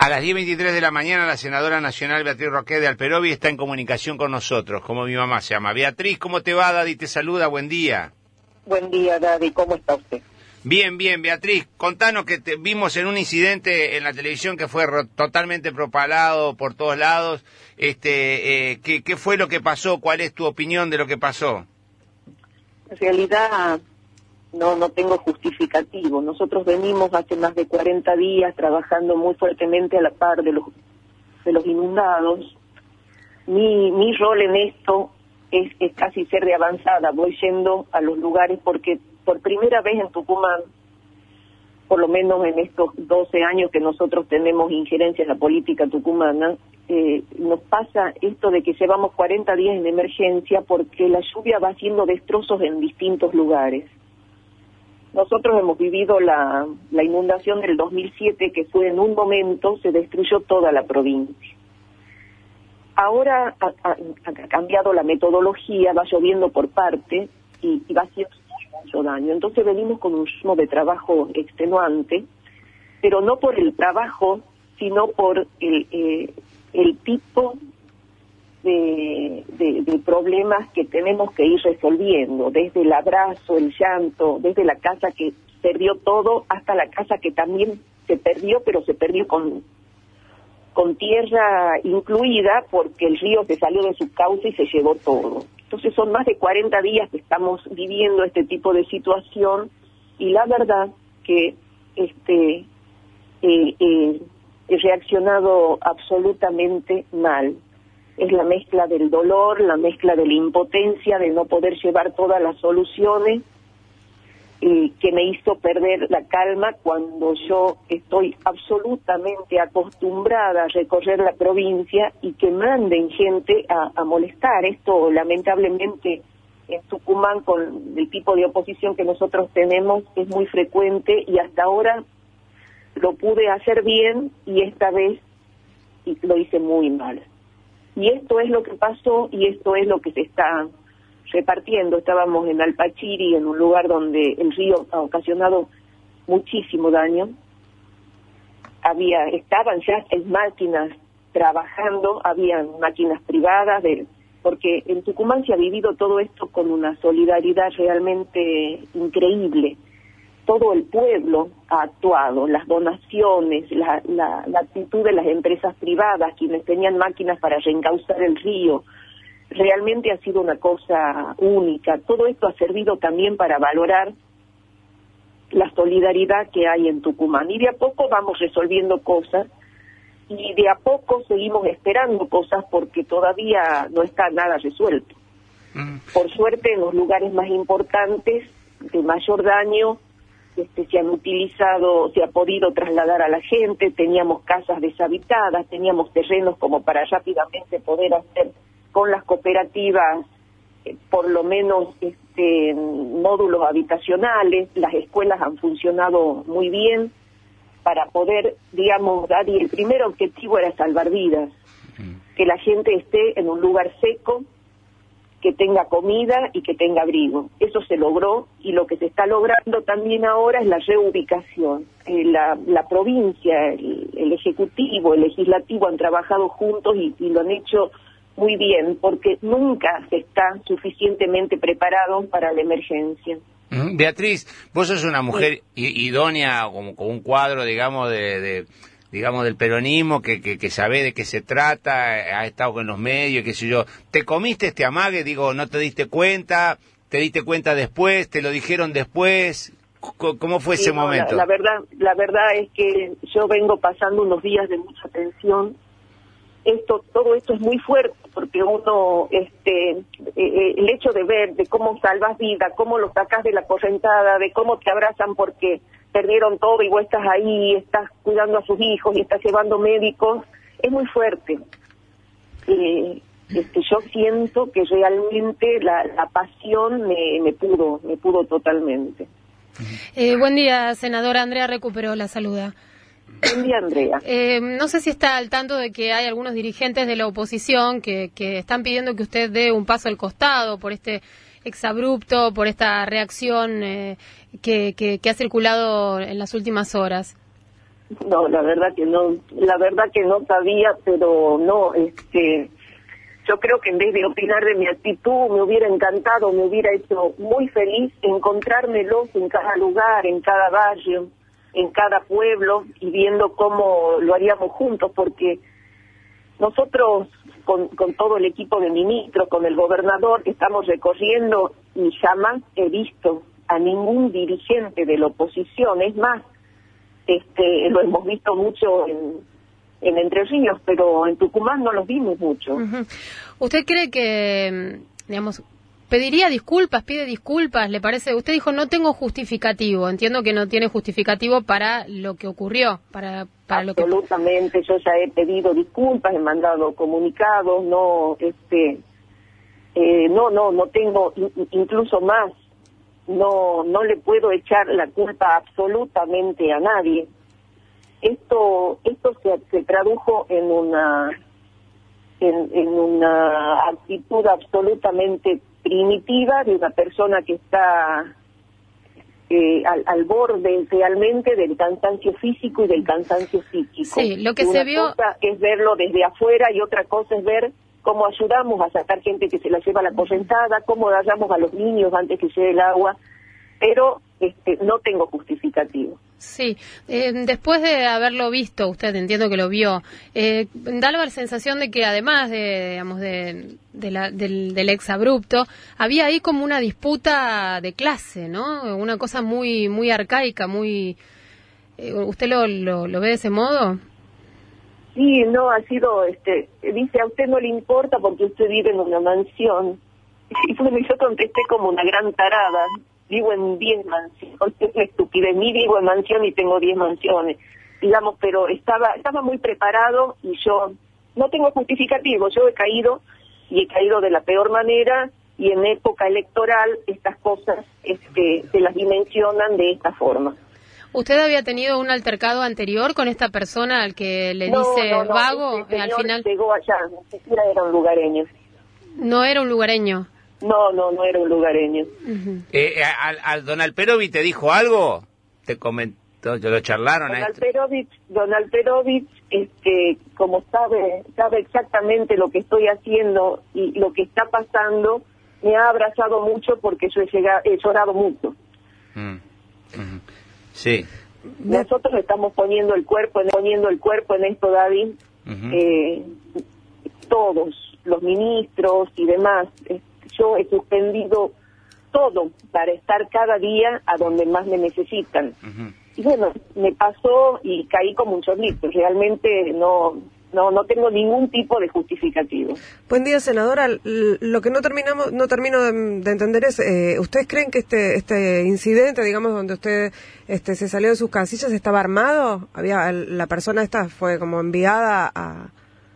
A las 10:23 de la mañana, la senadora nacional Beatriz Roquet de Alperovi está en comunicación con nosotros, como mi mamá se llama. Beatriz, ¿cómo te va? Daddy te saluda, buen día. Buen día, Daddy, ¿cómo está usted? Bien, bien, Beatriz, contanos que te vimos en un incidente en la televisión que fue totalmente propalado por todos lados. ¿Qué fue lo que pasó? ¿Cuál es tu opinión de lo que pasó? En realidad no tengo justificativo. Nosotros venimos hace más de 40 días trabajando muy fuertemente a la par de los inundados. Mi rol en esto es casi ser de avanzada. Voy yendo a los lugares porque por primera vez en Tucumán, por lo menos en estos 12 años que nosotros tenemos injerencia en la política tucumana, nos pasa esto de que llevamos 40 días en emergencia porque la lluvia va haciendo destrozos en distintos lugares. Nosotros hemos vivido la inundación del 2007, que fue en un momento, se destruyó toda la provincia. Ahora ha cambiado la metodología, va lloviendo por parte y va haciendo mucho daño. Entonces venimos con un ritmo de trabajo extenuante, pero no por el trabajo, sino por el tipo de problemas que tenemos que ir resolviendo, desde el abrazo, el llanto, desde la casa que perdió todo hasta la casa que también se perdió, pero se perdió con tierra incluida porque el río se salió de su cauce y se llevó todo. Entonces son más de 40 días que estamos viviendo este tipo de situación y la verdad que he reaccionado absolutamente mal. Es la mezcla del dolor, la mezcla de la impotencia, de no poder llevar todas las soluciones, que me hizo perder la calma cuando yo estoy absolutamente acostumbrada a recorrer la provincia y que manden gente a molestar. Esto lamentablemente en Tucumán, con el tipo de oposición que nosotros tenemos, es muy frecuente y hasta ahora lo pude hacer bien y esta vez lo hice muy mal. Y esto es lo que pasó y esto es lo que se está repartiendo. Estábamos en Alpachiri, en un lugar donde el río ha ocasionado muchísimo daño. Estaban ya 6 máquinas trabajando, habían máquinas privadas, porque en Tucumán se ha vivido todo esto con una solidaridad realmente increíble. Todo el pueblo ha actuado, las donaciones, la actitud de las empresas privadas, quienes tenían máquinas para reencauzar el río, realmente ha sido una cosa única. Todo esto ha servido también para valorar la solidaridad que hay en Tucumán. Y de a poco vamos resolviendo cosas, y de a poco seguimos esperando cosas porque todavía no está nada resuelto. Por suerte, en los lugares más importantes, de mayor daño, se ha podido trasladar a la gente, teníamos casas deshabitadas, teníamos terrenos como para rápidamente poder hacer con las cooperativas por lo menos módulos habitacionales. Las escuelas han funcionado muy bien para poder, digamos, y el primer objetivo era salvar vidas, que la gente esté en un lugar seco, que tenga comida y que tenga abrigo. Eso se logró y lo que se está logrando también ahora es la reubicación. La provincia, el Ejecutivo, el Legislativo han trabajado juntos y lo han hecho muy bien porque nunca se está suficientemente preparado para la emergencia. Beatriz, vos sos una mujer idónea, como con un cuadro, digamos, digamos, del peronismo, que sabe de qué se trata, ha estado con los medios, qué sé yo. ¿Te comiste este amague? Digo, ¿no te diste cuenta? ¿Te diste cuenta después? ¿Te lo dijeron después? ¿Cómo fue ese momento? La verdad es que yo vengo pasando unos días de mucha tensión. Todo esto es muy fuerte porque uno, el hecho de ver de cómo salvas vida, cómo lo sacas de la correntada, de cómo te abrazan porque perdieron todo y vos estás ahí, estás cuidando a sus hijos y estás llevando médicos, es muy fuerte. Yo siento que realmente la pasión me pudo totalmente. Buen día, senadora. Andrea Recuperó la saluda. Buen día, Andrea. No sé si está al tanto de que hay algunos dirigentes de la oposición que están pidiendo que usted dé un paso al costado por este exabrupto, por esta reacción que ha circulado en las últimas horas. No, la verdad que no sabía, pero no, yo creo que en vez de opinar de mi actitud, me hubiera encantado, me hubiera hecho muy feliz encontrármelos en cada lugar, en cada barrio, en cada pueblo, y viendo cómo lo haríamos juntos, porque nosotros, con todo el equipo de ministros, con el gobernador, estamos recorriendo y jamás he visto a ningún dirigente de la oposición. Es más, lo hemos visto mucho en Entre Ríos, pero en Tucumán no los vimos mucho. Uh-huh. ¿Usted cree que, digamos, pide disculpas, le parece? Usted dijo, no tengo justificativo. Entiendo que no tiene justificativo para lo que ocurrió, para Absolutamente, yo ya he pedido disculpas, he mandado comunicados, no tengo, incluso más, no le puedo echar la culpa absolutamente a nadie. Esto se tradujo en una actitud absolutamente primitiva de una persona que está al borde realmente del cansancio físico y del cansancio psíquico. Sí, lo que se vio... Una cosa es verlo desde afuera y otra cosa es ver cómo ayudamos a sacar gente que se la lleva a la correntada, cómo agarramos a los niños antes que llegue el agua, pero no tengo justificativo. Sí, después de haberlo visto, usted entiendo que lo vio, da la sensación de que además del exabrupto, había ahí como una disputa de clase, ¿no? Una cosa muy muy arcaica, muy... ¿Usted lo ve de ese modo? Sí, no, ha sido, dice, a usted no le importa porque usted vive en una mansión. Y bueno, yo contesté como una gran tarada. Vivo en 10 mansiones, es una estupidez, ni vivo en mansión y tengo 10 mansiones, digamos, pero estaba muy preparado y yo no tengo justificativo, yo he caído de la peor manera, y en época electoral estas cosas se las dimensionan de esta forma. ¿Usted había tenido un altercado anterior con esta persona al que le dice vago? Al final llegó allá, ni siquiera era un lugareño. No era un lugareño. No era un lugareño. Uh-huh. ¿Al don Alperovich te dijo algo? ¿Te comentó? ¿Lo charlaron? Don Alperovich, como sabe exactamente lo que estoy haciendo y lo que está pasando, me ha abrazado mucho porque yo he llorado mucho. Uh-huh. Sí. Nosotros estamos poniendo el cuerpo en esto, David. Uh-huh. Todos, los ministros y demás. Yo he suspendido todo para estar cada día a donde más me necesitan. Uh-huh. Y bueno, me pasó y caí como un chorlito. Realmente no tengo ningún tipo de justificativo. Buen día, senadora. Lo que no termino de entender es, ¿ustedes creen que este incidente, digamos, donde usted se salió de sus casillas, estaba armado? La persona esta fue como enviada a...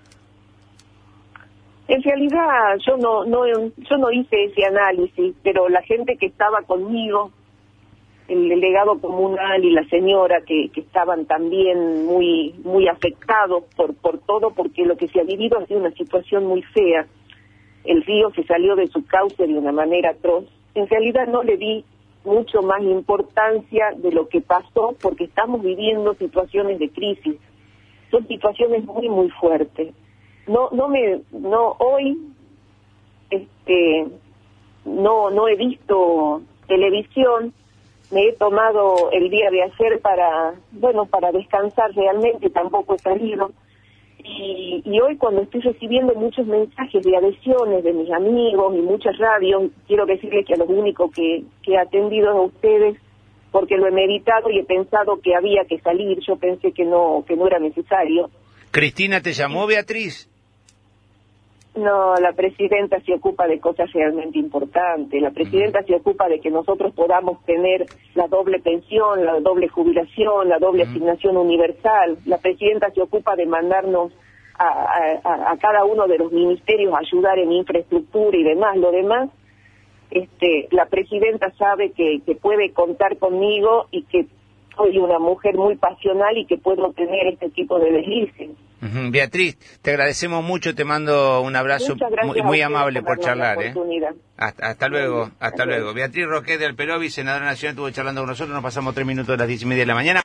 En realidad yo no hice ese análisis, pero la gente que estaba conmigo, el delegado comunal y la señora que estaban también muy muy afectados por todo, porque lo que se ha vivido ha sido una situación muy fea. El río se salió de su cauce de una manera atroz. En realidad no le di mucho más importancia de lo que pasó, porque estamos viviendo situaciones de crisis. Son situaciones muy muy fuertes. Hoy no he visto televisión. Me he tomado el día de ayer para descansar realmente, tampoco he salido. Y hoy, cuando estoy recibiendo muchos mensajes de adhesiones de mis amigos y muchas radios, quiero decirles que a lo único que he atendido es a ustedes, porque lo he meditado y he pensado que había que salir. Yo pensé que no era necesario. ¿Cristina te llamó, Beatriz? No, la presidenta se ocupa de cosas realmente importantes. La presidenta se ocupa de que nosotros podamos tener la doble pensión, la doble jubilación, la doble asignación universal. La presidenta se ocupa de mandarnos a cada uno de los ministerios a ayudar en infraestructura y demás. Lo demás, la presidenta sabe que puede contar conmigo y que soy una mujer muy pasional y que puedo tener este tipo de deslices. Uh-huh. Beatriz, te agradecemos mucho, te mando un abrazo muy amable por charlar. Hasta luego. Beatriz Roquet de Alperovich, senadora nacional, estuvo charlando con nosotros, nos pasamos 3 minutos de las 10:30 de la mañana.